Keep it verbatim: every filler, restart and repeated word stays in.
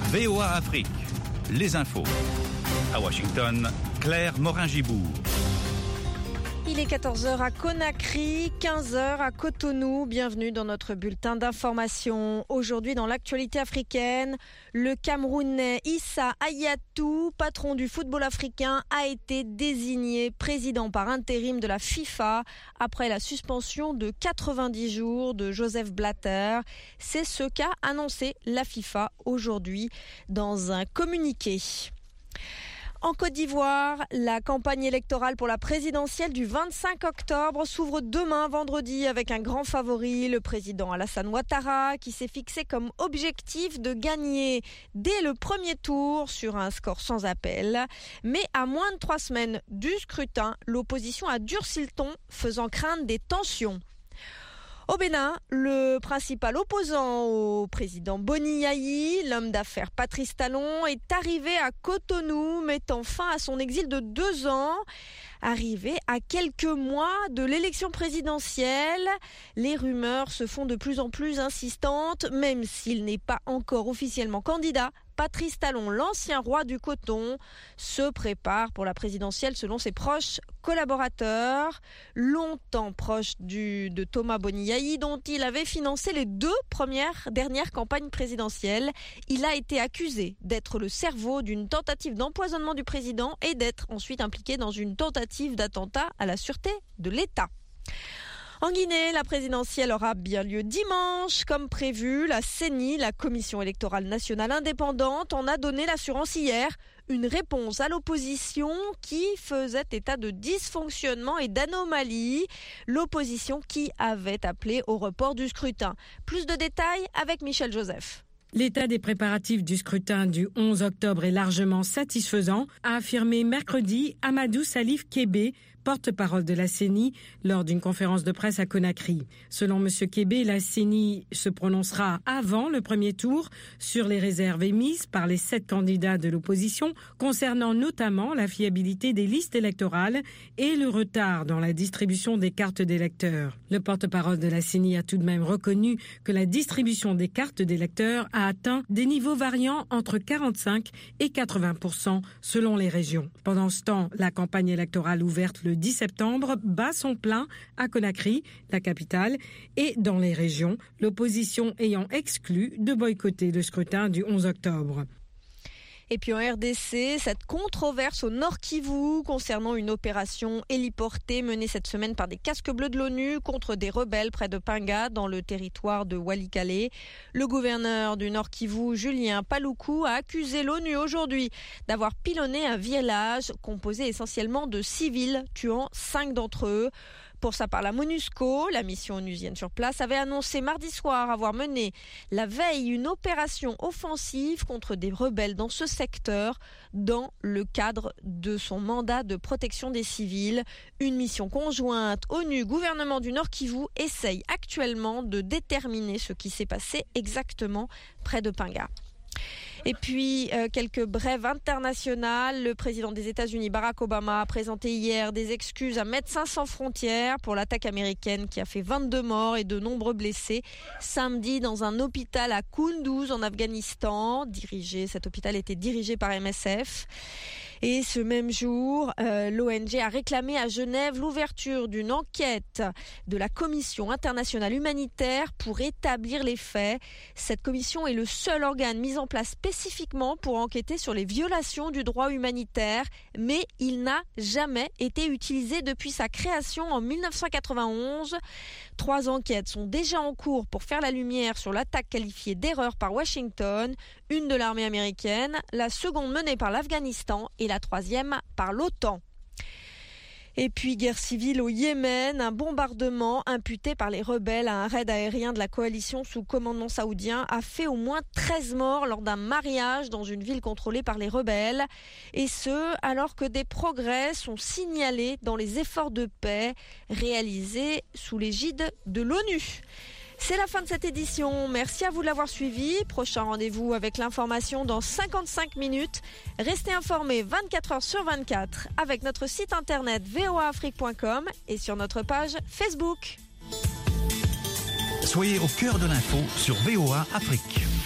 V O A Afrique, les infos. À Washington, Claire Morin-Gibourg. Il est quatorze heures à Conakry, quinze heures à Cotonou. Bienvenue dans notre bulletin d'information. Aujourd'hui, dans l'actualité africaine, le Camerounais Issa Hayatou, patron du football africain, a été désigné président par intérim de la FIFA après la suspension de quatre-vingt-dix jours de Joseph Blatter. C'est ce qu'a annoncé la FIFA aujourd'hui dans un communiqué. En Côte d'Ivoire, la campagne électorale pour la présidentielle du vingt-cinq octobre s'ouvre demain vendredi avec un grand favori, le président Alassane Ouattara, qui s'est fixé comme objectif de gagner dès le premier tour sur un score sans appel. Mais à moins de trois semaines du scrutin, l'opposition a durci le ton, faisant craindre des tensions. Au Bénin, le principal opposant au président Boni Yayi, l'homme d'affaires Patrice Talon, est arrivé à Cotonou, mettant fin à son exil de deux ans. Arrivé à quelques mois de l'élection présidentielle, les rumeurs se font de plus en plus insistantes, même s'il n'est pas encore officiellement candidat. Patrice Talon, l'ancien roi du coton, se prépare pour la présidentielle selon ses proches collaborateurs, longtemps proche du, de Thomas Boni Yayi, dont il avait financé les deux premières dernières campagnes présidentielles. Il a été accusé d'être le cerveau d'une tentative d'empoisonnement du président et d'être ensuite impliqué dans une tentative d'attentat à la sûreté de l'État. En Guinée, la présidentielle aura bien lieu dimanche. Comme prévu, la C E N I, la Commission électorale nationale indépendante, en a donné l'assurance hier. Une réponse à l'opposition qui faisait état de dysfonctionnement et d'anomalies. L'opposition qui avait appelé au report du scrutin. Plus de détails avec Michel Joseph. L'état des préparatifs du scrutin du onze octobre est largement satisfaisant, a affirmé mercredi Amadou Salif Kébé, porte-parole de la C E N I, lors d'une conférence de presse à Conakry. Selon M. Kébé, la C E N I se prononcera avant le premier tour sur les réserves émises par les sept candidats de l'opposition, concernant notamment la fiabilité des listes électorales et le retard dans la distribution des cartes d'électeurs. Le porte-parole de la C E N I a tout de même reconnu que la distribution des cartes d'électeurs a atteint des niveaux variant entre quarante-cinq et quatre-vingts pour cent selon les régions. Pendant ce temps, la campagne électorale ouverte le dix septembre bat son plein à Conakry, la capitale, et dans les régions, l'opposition ayant exclu de boycotter le scrutin du onze octobre. Et puis en R D C, cette controverse au Nord Kivu concernant une opération héliportée menée cette semaine par des casques bleus de l'ONU contre des rebelles près de Pinga dans le territoire de Walikale. Le gouverneur du Nord Kivu, Julien Paluku, a accusé l'ONU aujourd'hui d'avoir pilonné un village composé essentiellement de civils, tuant cinq d'entre eux. Pour sa part, la MONUSCO, la mission onusienne sur place, avait annoncé mardi soir avoir mené la veille une opération offensive contre des rebelles dans ce secteur dans le cadre de son mandat de protection des civils. Une mission conjointe ONU-gouvernement du Nord Kivu essaye actuellement de déterminer ce qui s'est passé exactement près de Pinga. Et puis, euh, quelques brèves internationales. Le président des États-Unis, Barack Obama, a présenté hier des excuses à Médecins sans frontières pour l'attaque américaine qui a fait vingt-deux morts et de nombreux blessés samedi dans un hôpital à Kunduz en Afghanistan. Dirigé, cet hôpital était dirigé par M S F. Et ce même jour, euh, l'O N G a réclamé à Genève l'ouverture d'une enquête de la Commission internationale humanitaire pour établir les faits. Cette commission est le seul organe mis en place spécifiquement pour enquêter sur les violations du droit humanitaire, mais il n'a jamais été utilisé depuis sa création en mille neuf cent quatre-vingt-onze. Trois enquêtes sont déjà en cours pour faire la lumière sur l'attaque qualifiée d'erreur par Washington, une de l'armée américaine, la seconde menée par l'Afghanistan et la troisième par l'OTAN. Et puis, guerre civile au Yémen, un bombardement imputé par les rebelles à un raid aérien de la coalition sous commandement saoudien a fait au moins treize morts lors d'un mariage dans une ville contrôlée par les rebelles. Et ce, alors que des progrès sont signalés dans les efforts de paix réalisés sous l'égide de l'ONU. C'est la fin de cette édition. Merci à vous de l'avoir suivi. Prochain rendez-vous avec l'information dans cinquante-cinq minutes. Restez informés vingt-quatre heures sur vingt-quatre avec notre site internet v o a afrique point com et sur notre page Facebook. Soyez au cœur de l'info sur V O A Afrique.